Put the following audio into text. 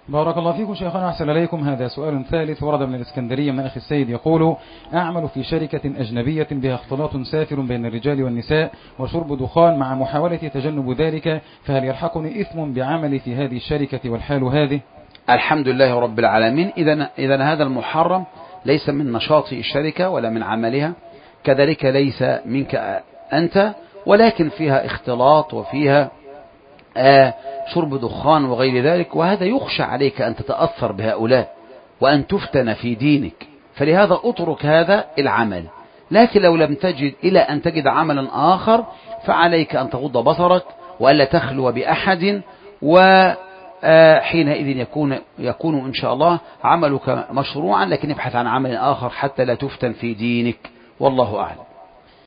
بارك الله فيكم شيخنا، أحسن إليكم. هذا سؤال ثالث ورد من الإسكندرية من أخي السيد، يقول: أعمل في شركة أجنبية بها اختلاط سافر بين الرجال والنساء وشرب دخان مع محاولة تجنب ذلك، فهل يلحقني إثم بعملي في هذه الشركة والحال هذه؟ الحمد لله رب العالمين. إذن هذا المحرم ليس من نشاط الشركة ولا من عملها، كذلك ليس منك أنت، ولكن فيها اختلاط وفيها شرب دخان وغير ذلك، وهذا يخشى عليك أن تتأثر بهؤلاء وأن تفتن في دينك، فلهذا أترك هذا العمل. لكن لو لم تجد إلى أن تجد عملا آخر فعليك أن تغض بصرك وألا تخلو بأحد، وحينئذ يكون إن شاء الله عملك مشروعا، لكن ابحث عن عمل آخر حتى لا تفتن في دينك، والله أعلم.